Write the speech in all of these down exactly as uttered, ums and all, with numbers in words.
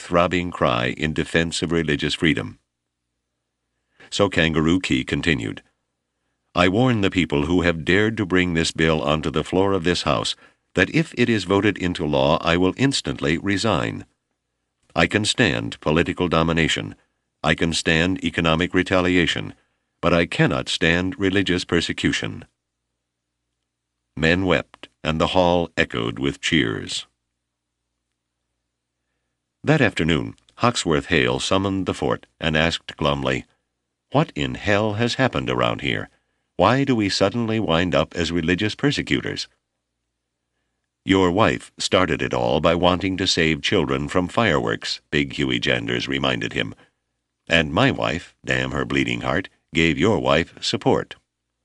throbbing cry in defense of religious freedom. So Kangaroo Key continued, I warn the people who have dared to bring this bill onto the floor of this House that if it is voted into law, I will instantly resign. I can stand political domination. I can stand economic retaliation, but I cannot stand religious persecution. Men wept, and the hall echoed with cheers. That afternoon, Hawksworth Hale summoned the fort and asked glumly, What in hell has happened around here? Why do we suddenly wind up as religious persecutors? Your wife started it all by wanting to save children from fireworks, Big Huey Janders reminded him. And my wife, damn her bleeding heart, gave your wife support.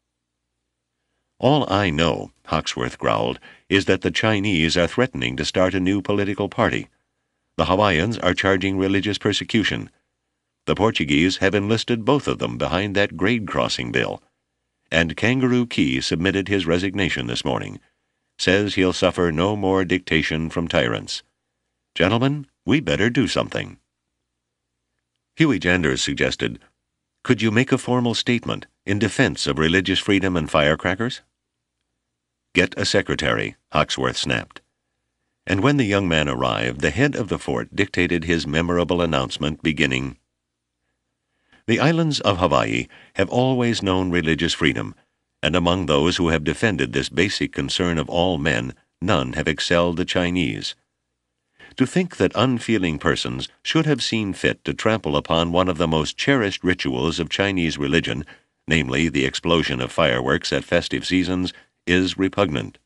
All I know, Hawksworth growled, is that the Chinese are threatening to start a new political party. The Hawaiians are charging religious persecution. The Portuguese have enlisted both of them behind that grade-crossing bill. And Kangaroo Key submitted his resignation this morning. Says he'll suffer no more dictation from tyrants. Gentlemen, we better do something. Huey Janders suggested, Could you make a formal statement in defense of religious freedom and firecrackers? Get a secretary, Hawksworth snapped. And when the young man arrived, the head of the fort dictated his memorable announcement beginning, The islands of Hawaii have always known religious freedom, and among those who have defended this basic concern of all men, none have excelled the Chinese. To think that unfeeling persons should have seen fit to trample upon one of the most cherished rituals of Chinese religion, namely the explosion of fireworks at festive seasons, is repugnant.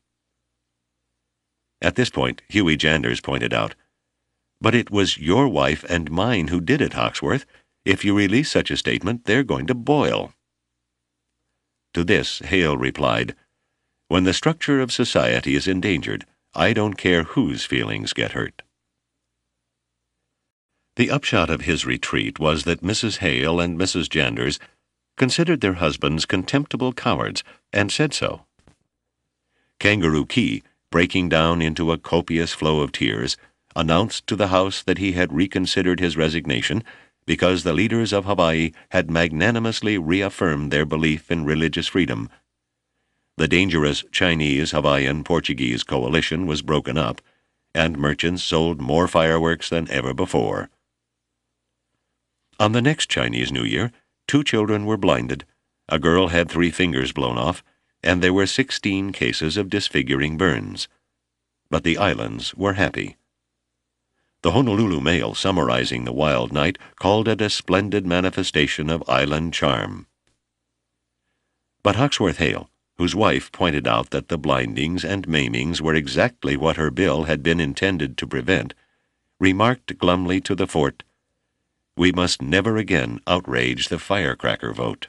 At this point, Huey Janders pointed out, But it was your wife and mine who did it, Hawksworth. If you release such a statement, they're going to boil. To this, Hale replied, When the structure of society is endangered, I don't care whose feelings get hurt. The upshot of his retreat was that Missus Hale and Missus Janders considered their husbands contemptible cowards, and said so. Kangaroo Key, breaking down into a copious flow of tears, announced to the House that he had reconsidered his resignation because the leaders of Hawaii had magnanimously reaffirmed their belief in religious freedom. The dangerous Chinese-Hawaiian-Portuguese coalition was broken up, and merchants sold more fireworks than ever before. On the next Chinese New Year, two children were blinded, a girl had three fingers blown off, and there were sixteen cases of disfiguring burns. But the islands were happy. The Honolulu Mail, summarizing the wild night, called it a splendid manifestation of island charm. But Hawksworth Hale, whose wife pointed out that the blindings and maimings were exactly what her bill had been intended to prevent, remarked glumly to the fort, We must never again outrage the firecracker vote.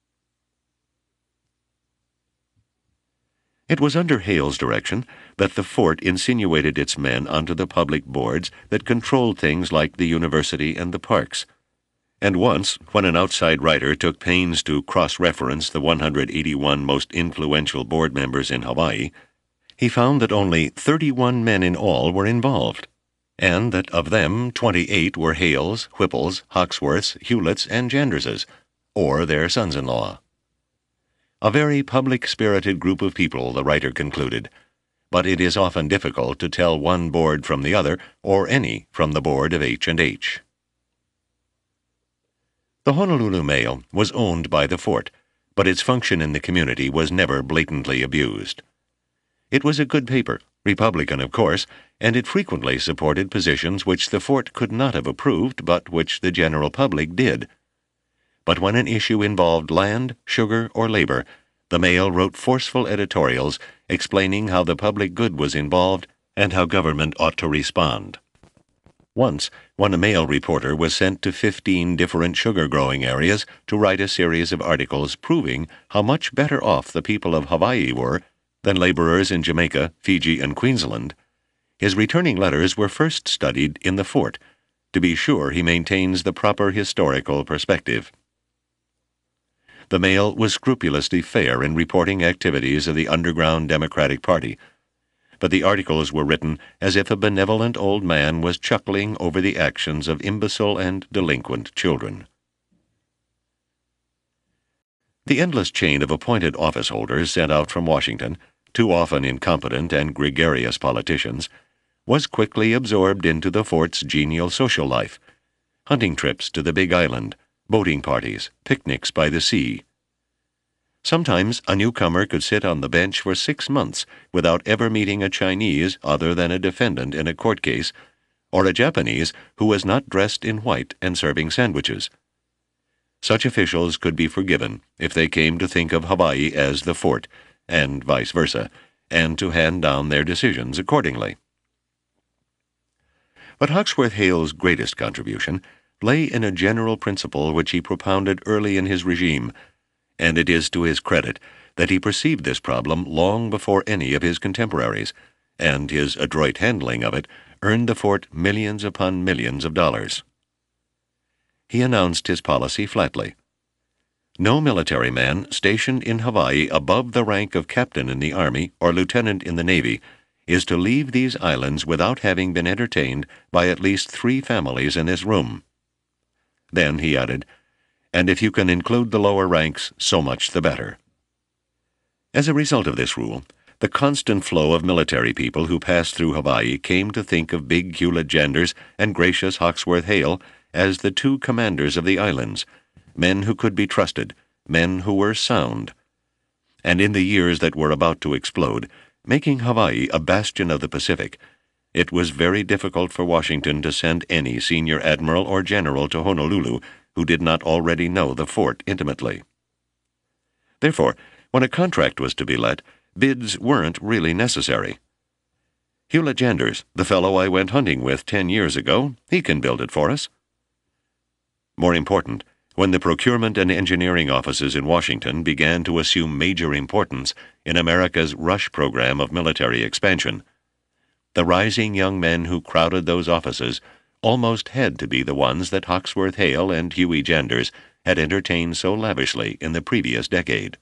It was under Hale's direction that the fort insinuated its men onto the public boards that controlled things like the university and the parks. And once, when an outside writer took pains to cross-reference the one hundred eighty-one most influential board members in Hawaii, he found that only thirty-one men in all were involved, and that of them twenty-eight were Hales, Whipples, Hawksworths, Hewletts, and Janderses, or their sons-in-law. A very public-spirited group of people, the writer concluded, but it is often difficult to tell one board from the other, or any from the board of H and H. The Honolulu Mail was owned by the fort, but its function in the community was never blatantly abused. It was a good paper, Republican of course, and it frequently supported positions which the fort could not have approved, but which the general public did. But when an issue involved land, sugar, or labor, the Mail wrote forceful editorials explaining how the public good was involved and how government ought to respond. Once, one Mail reporter was sent to fifteen different sugar-growing areas to write a series of articles proving how much better off the people of Hawaii were than laborers in Jamaica, Fiji, and Queensland. His returning letters were first studied in the fort, to be sure he maintains the proper historical perspective. The Mail was scrupulously fair in reporting activities of the underground Democratic Party. but the articles were written as if a benevolent old man was chuckling over the actions of imbecile and delinquent children. The endless chain of appointed office holders sent out from Washington, too often incompetent and gregarious politicians, was quickly absorbed into the fort's genial social life: hunting trips to the Big Island, boating parties, picnics by the sea. Sometimes a newcomer could sit on the bench for six months without ever meeting a Chinese other than a defendant in a court case, or a Japanese who was not dressed in white and serving sandwiches. Such officials could be forgiven if they came to think of Hawaii as the fort, and vice versa, and to hand down their decisions accordingly. But Hawksworth Hale's greatest contribution lay in a general principle which he propounded early in his regime, and it is to his credit that he perceived this problem long before any of his contemporaries, and his adroit handling of it earned the fort millions upon millions of dollars. He announced his policy flatly. No military man stationed in Hawaii above the rank of captain in the Army or lieutenant in the Navy is to leave these islands without having been entertained by at least three families in this room. Then, he added, and if you can include the lower ranks, so much the better. As a result of this rule, the constant flow of military people who passed through Hawaii came to think of big Hewlett Janders and gracious Hawksworth Hale as the two commanders of the islands, men who could be trusted, men who were sound. And in the years that were about to explode, making Hawaii a bastion of the Pacific, it was very difficult for Washington to send any senior admiral or general to Honolulu who did not already know the fort intimately. Therefore, when a contract was to be let, bids weren't really necessary. Hewlett Janders, the fellow I went hunting with ten years ago, he can build it for us. More important, when the procurement and engineering offices in Washington began to assume major importance in America's rush program of military expansion, the rising young men who crowded those offices almost had to be the ones that Hawksworth Hale and Huey Janders had entertained so lavishly in the previous decade.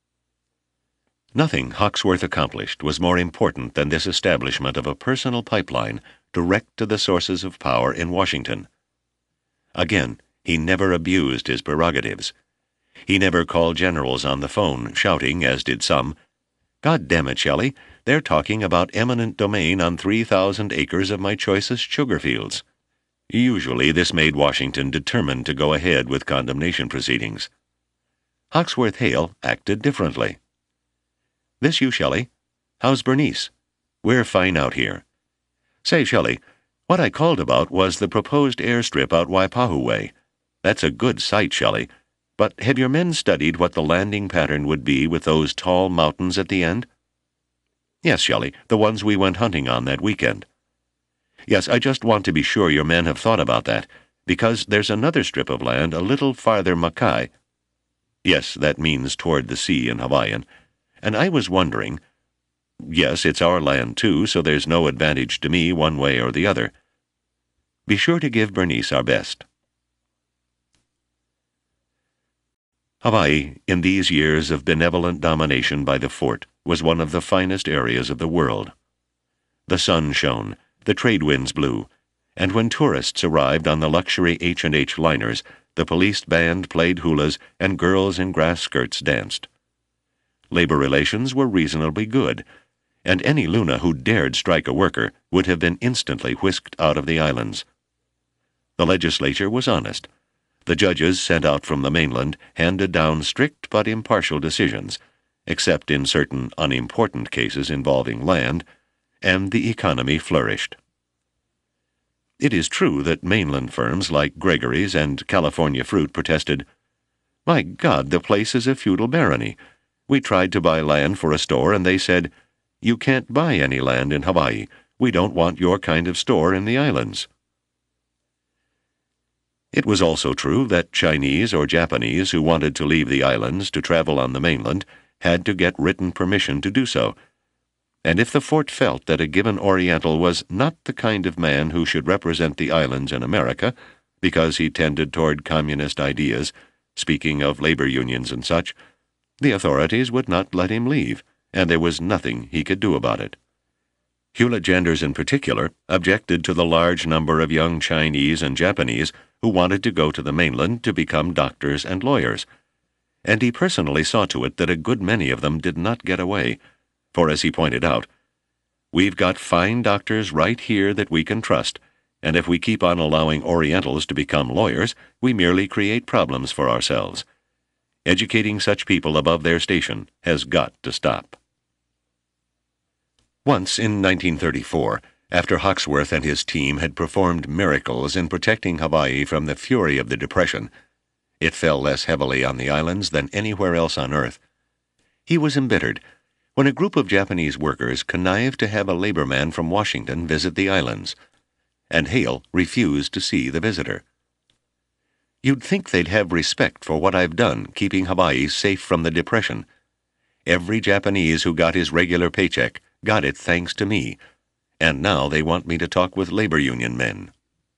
Nothing Hawksworth accomplished was more important than this establishment of a personal pipeline direct to the sources of power in Washington. Again, he never abused his prerogatives. He never called generals on the phone, shouting, as did some, "God damn it, Shelley, they're talking about eminent domain on three thousand acres of my choicest sugar fields." Usually this made Washington determined to go ahead with condemnation proceedings. Hawksworth Hale acted differently. "This you, Shelley? How's Bernice? We're fine out here. Say, Shelley, what I called about was the proposed airstrip out Waipahu way. That's a good site, Shelley, but have your men studied what the landing pattern would be with those tall mountains at the end?" "Yes, Shelley, the ones we went hunting on that weekend." "Yes, I just want to be sure your men have thought about that, because there's another strip of land a little farther Makai." "Yes, that means toward the sea in Hawaiian. And I was wondering—" "Yes, it's our land, too, so there's no advantage to me one way or the other. Be sure to give Bernice our best." Hawaii, in these years of benevolent domination by the fort, was one of the finest areas of the world. The sun shone, the trade winds blew, and when tourists arrived on the luxury H and H liners, the police band played hulas and girls in grass skirts danced. Labor relations were reasonably good, and any Luna who dared strike a worker would have been instantly whisked out of the islands. The legislature was honest. The judges sent out from the mainland handed down strict but impartial decisions, except in certain unimportant cases involving land, and the economy flourished. It is true that mainland firms like Gregory's and California Fruit protested, "My God, the place is a feudal barony. We tried to buy land for a store, and they said, 'You can't buy any land in Hawaii. We don't want your kind of store in the islands.'" It was also true that Chinese or Japanese who wanted to leave the islands to travel on the mainland had to get written permission to do so, and if the fort felt that a given Oriental was not the kind of man who should represent the islands in America, because he tended toward communist ideas, speaking of labor unions and such, the authorities would not let him leave, and there was nothing he could do about it. Hewlett-Janders in particular objected to the large number of young Chinese and Japanese who wanted to go to the mainland to become doctors and lawyers, and he personally saw to it that a good many of them did not get away, for as he pointed out, "We've got fine doctors right here that we can trust, and if we keep on allowing Orientals to become lawyers, we merely create problems for ourselves. Educating such people above their station has got to stop." Once, in nineteen thirty-four, after Hawksworth and his team had performed miracles in protecting Hawaii from the fury of the Depression, it fell less heavily on the islands than anywhere else on Earth, he was embittered when a group of Japanese workers connived to have a labor man from Washington visit the islands, and Hale refused to see the visitor. "You'd think they'd have respect for what I've done keeping Hawaii safe from the Depression. Every Japanese who got his regular paycheck got it thanks to me, and now they want me to talk with labor union men."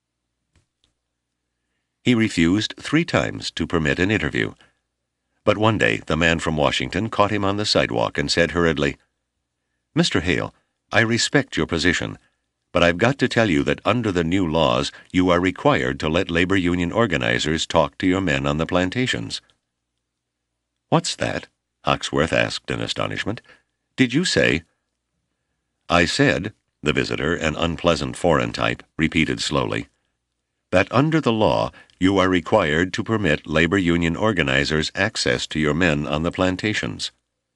He refused three times to permit an interview. But one day the man from Washington caught him on the sidewalk and said hurriedly, "Mister Hale, I respect your position, but I've got to tell you that under the new laws you are required to let labor union organizers talk to your men on the plantations." "What's that?" Hawksworth asked in astonishment. "Did you say—" "I said," the visitor, an unpleasant foreign type, repeated slowly, "that under the law you are required to permit labor union organizers access to your men on the plantations."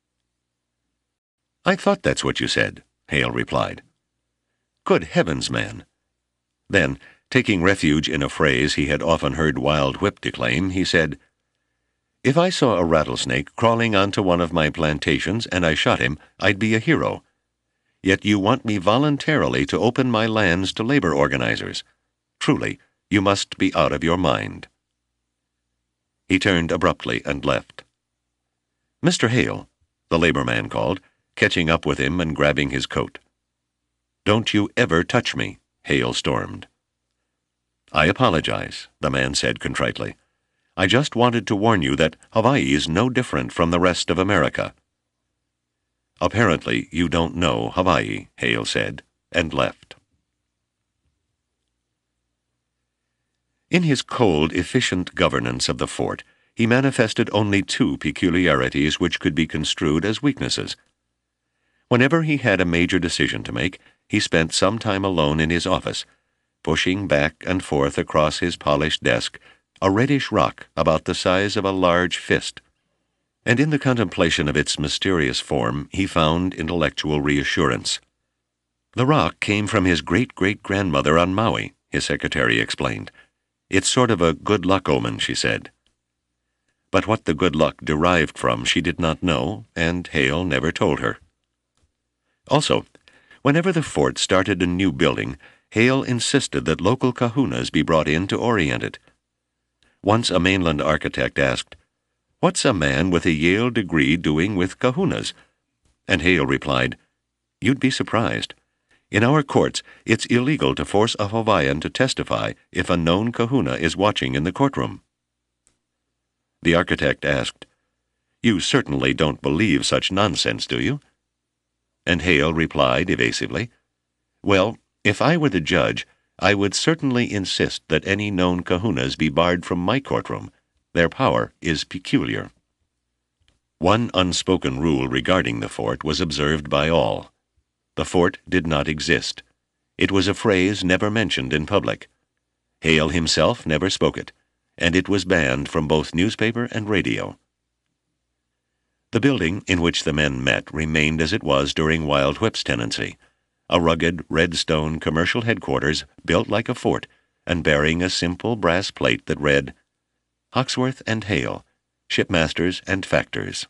"I thought that's what you said," Hale replied. "Good heavens, man!" Then, taking refuge in a phrase he had often heard Wild Whip declaim, he said, "If I saw a rattlesnake crawling onto one of my plantations and I shot him, I'd be a hero. Yet you want me voluntarily to open my lands to labor organizers. Truly, you must be out of your mind." He turned abruptly and left. "Mister Hale," the labor man called, catching up with him and grabbing his coat. "Don't you ever touch me," Hale stormed. "I apologize," the man said contritely. "I just wanted to warn you that Hawaii is no different from the rest of America." "Apparently you don't know Hawaii," Hale said, and left. In his cold, efficient governance of the fort, he manifested only two peculiarities which could be construed as weaknesses. Whenever he had a major decision to make, he spent some time alone in his office, pushing back and forth across his polished desk a reddish rock about the size of a large fist, and in the contemplation of its mysterious form he found intellectual reassurance. "The rock came from his great-great-grandmother on Maui," his secretary explained. "It's sort of a good luck omen," she said. But what the good luck derived from she did not know, and Hale never told her. Also, whenever the fort started a new building, Hale insisted that local kahunas be brought in to orient it. Once a mainland architect asked, "What's a man with a Yale degree doing with kahunas?" And Hale replied, "You'd be surprised. In our courts, it's illegal to force a Hawaiian to testify if a known kahuna is watching in the courtroom." The architect asked, "You certainly don't believe such nonsense, do you?" And Hale replied evasively, "Well, if I were the judge, I would certainly insist that any known kahunas be barred from my courtroom. Their power is peculiar." One unspoken rule regarding the fort was observed by all. The fort did not exist. It was a phrase never mentioned in public. Hale himself never spoke it, and it was banned from both newspaper and radio. The building in which the men met remained as it was during Wild Whip's tenancy, a rugged red stone commercial headquarters built like a fort and bearing a simple brass plate that read, "Hawksworth and Hale, Shipmasters and Factors."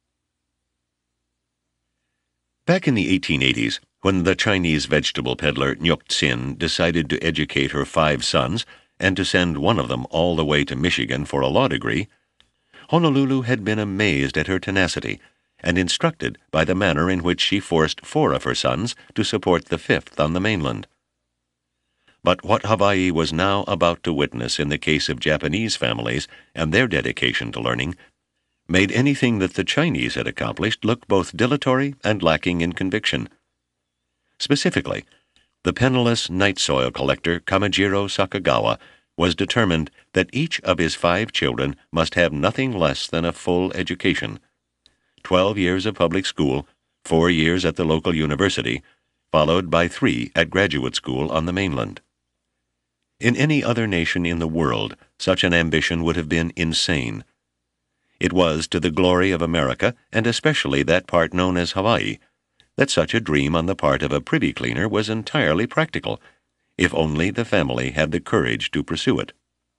Back in the eighteen eighties, when the Chinese vegetable peddler Nyuk Tsin decided to educate her five sons and to send one of them all the way to Michigan for a law degree, Honolulu had been amazed at her tenacity and instructed by the manner in which she forced four of her sons to support the fifth on the mainland. But what Hawaii was now about to witness in the case of Japanese families and their dedication to learning made anything that the Chinese had accomplished look both dilatory and lacking in conviction. Specifically, the penniless night soil collector Kamijiro Sakagawa was determined that each of his five children must have nothing less than a full education. Twelve years of public school, four years at the local university, followed by three at graduate school on the mainland. In any other nation in the world, such an ambition would have been insane. It was to the glory of America, and especially that part known as Hawaii, that such a dream on the part of a privy cleaner was entirely practical, if only the family had the courage to pursue it.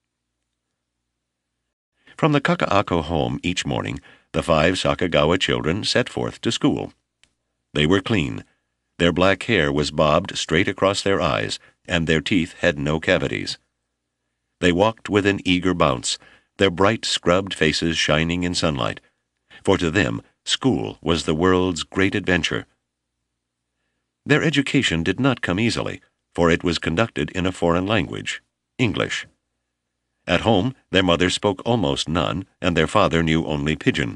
From the Kakaako home each morning, the five Sakagawa children set forth to school. They were clean. Their black hair was bobbed straight across their eyes, and their teeth had no cavities. They walked with an eager bounce, their bright, scrubbed faces shining in sunlight, for to them school was the world's great adventure. Their education did not come easily, for it was conducted in a foreign language, English. At home, their mother spoke almost none, and their father knew only Pidgin.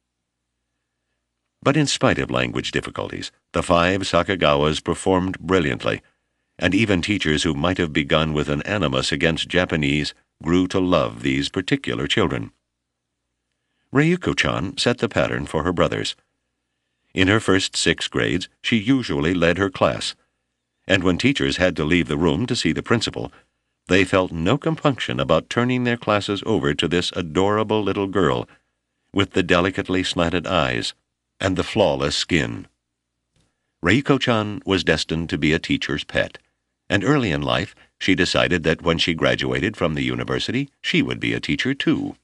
But in spite of language difficulties, the five Sakagawas performed brilliantly, and even teachers who might have begun with an animus against Japanese grew to love these particular children. Reiko-chan set the pattern for her brothers. In her first six grades, she usually led her class, and when teachers had to leave the room to see the principal, they felt no compunction about turning their classes over to this adorable little girl with the delicately slanted eyes and the flawless skin. Reiko-chan was destined to be a teacher's pet, and early in life she decided that when she graduated from the university, she would be a teacher too.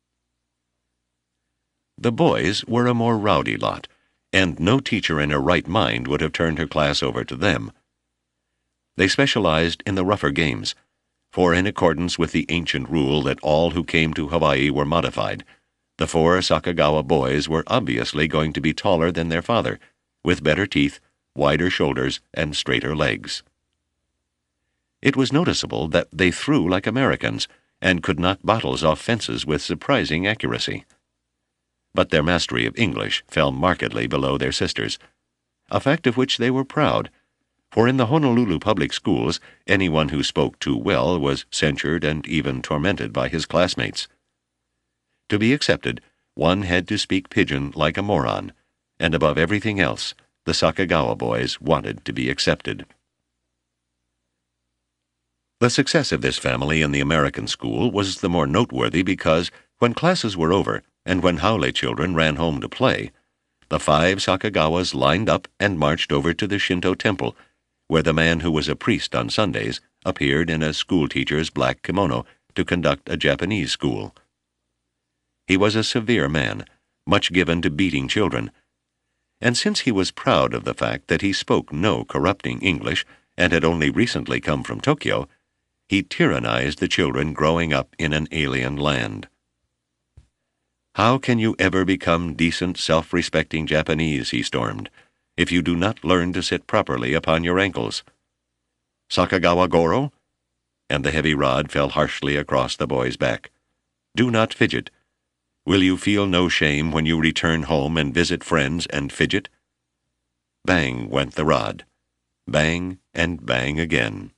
The boys were a more rowdy lot, and no teacher in her right mind would have turned her class over to them. They specialized in the rougher games, for in accordance with the ancient rule that all who came to Hawaii were modified, the four Sakagawa boys were obviously going to be taller than their father, with better teeth, wider shoulders, and straighter legs. It was noticeable that they threw like Americans and could knock bottles off fences with surprising accuracy. But their mastery of English fell markedly below their sisters, a fact of which they were proud, for in the Honolulu public schools anyone who spoke too well was censured and even tormented by his classmates. To be accepted, one had to speak Pidgin like a moron, and above everything else, the Sakagawa boys wanted to be accepted. The success of this family in the American school was the more noteworthy because, when classes were over and when Haole children ran home to play, the five Sakagawas lined up and marched over to the Shinto temple, where the man who was a priest on Sundays appeared in a schoolteacher's black kimono to conduct a Japanese school. He was a severe man, much given to beating children, and since he was proud of the fact that he spoke no corrupting English and had only recently come from Tokyo, he tyrannized the children growing up in an alien land. "How can you ever become decent, self-respecting Japanese," he stormed, "if you do not learn to sit properly upon your ankles? Sakagawa Goro?" And the heavy rod fell harshly across the boy's back. "Do not fidget. Will you feel no shame when you return home and visit friends and fidget?" Bang went the rod. Bang and bang again.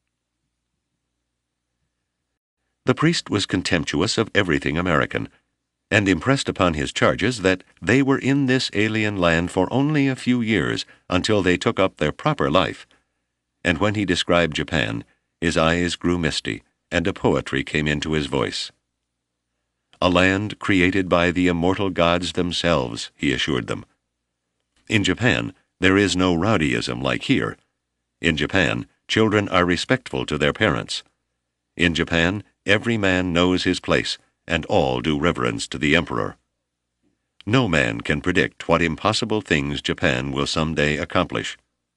The priest was contemptuous of everything American, and impressed upon his charges that they were in this alien land for only a few years until they took up their proper life. And when he described Japan, his eyes grew misty, and a poetry came into his voice. "A land created by the immortal gods themselves," he assured them. "In Japan, there is no rowdyism like here. In Japan, children are respectful to their parents. In Japan, every man knows his place, and all do reverence to the emperor. No man can predict what impossible things Japan will someday accomplish."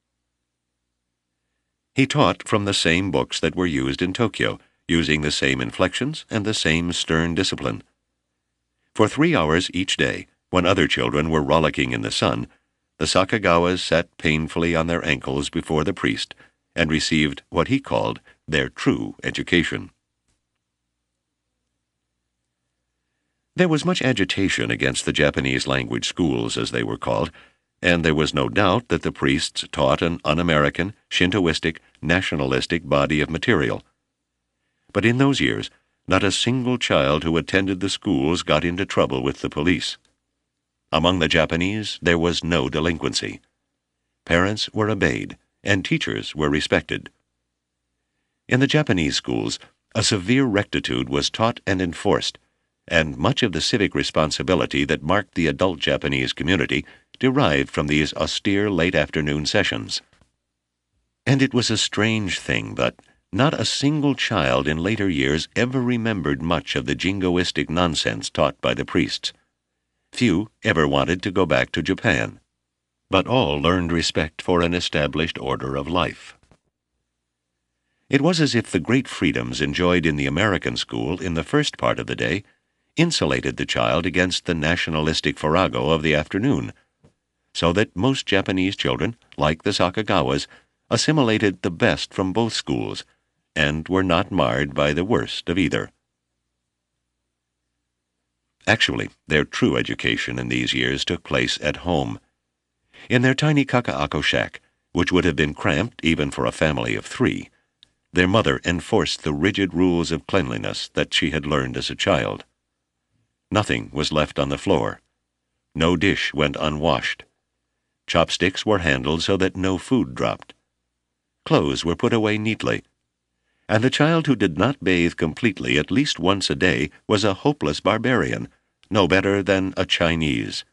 He taught from the same books that were used in Tokyo, using the same inflections and the same stern discipline. For three hours each day, when other children were rollicking in the sun, the Sakagawas sat painfully on their ankles before the priest and received what he called their true education. There was much agitation against the Japanese language schools, as they were called, and there was no doubt that the priests taught an un-American, Shintoistic, nationalistic body of material. But in those years, not a single child who attended the schools got into trouble with the police. Among the Japanese, there was no delinquency. Parents were obeyed, and teachers were respected. In the Japanese schools, a severe rectitude was taught and enforced, and much of the civic responsibility that marked the adult Japanese community derived from these austere late-afternoon sessions. And it was a strange thing that not a single child in later years ever remembered much of the jingoistic nonsense taught by the priests. Few ever wanted to go back to Japan, but all learned respect for an established order of life. It was as if the great freedoms enjoyed in the American school in the first part of the day insulated the child against the nationalistic farrago of the afternoon, so that most Japanese children, like the Sakagawas, assimilated the best from both schools, and were not marred by the worst of either. Actually, their true education in these years took place at home. In their tiny kakaako shack, which would have been cramped even for a family of three, their mother enforced the rigid rules of cleanliness that she had learned as a child. Nothing was left on the floor. No dish went unwashed. Chopsticks were handled so that no food dropped. Clothes were put away neatly, and the child who did not bathe completely at least once a day was a hopeless barbarian, no better than a Chinese.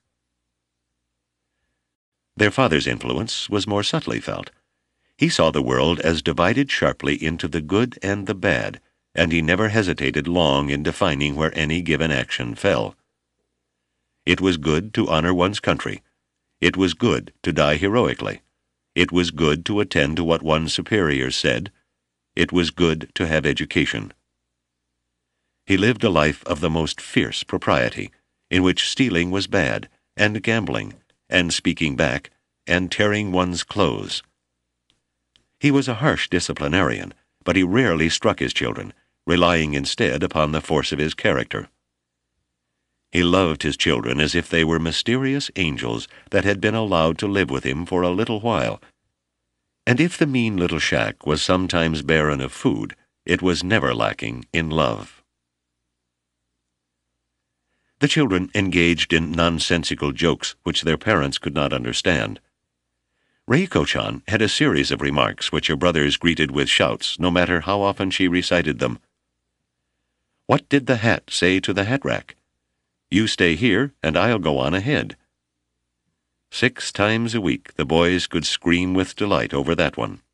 Their father's influence was more subtly felt. He saw the world as divided sharply into the good and the bad, and he never hesitated long in defining where any given action fell. It was good to honor one's country. It was good to die heroically. It was good to attend to what one's superiors said. It was good to have education. He lived a life of the most fierce propriety, in which stealing was bad, and gambling, and speaking back, and tearing one's clothes. He was a harsh disciplinarian, but he rarely struck his children, relying instead upon the force of his character. He loved his children as if they were mysterious angels that had been allowed to live with him for a little while. And if the mean little shack was sometimes barren of food, it was never lacking in love. The children engaged in nonsensical jokes which their parents could not understand. Reiko-chan had a series of remarks which her brothers greeted with shouts, no matter how often she recited them. What did the hat say to the hat rack? You stay here, and I'll go on ahead. Six times a week the boys could scream with delight over that one.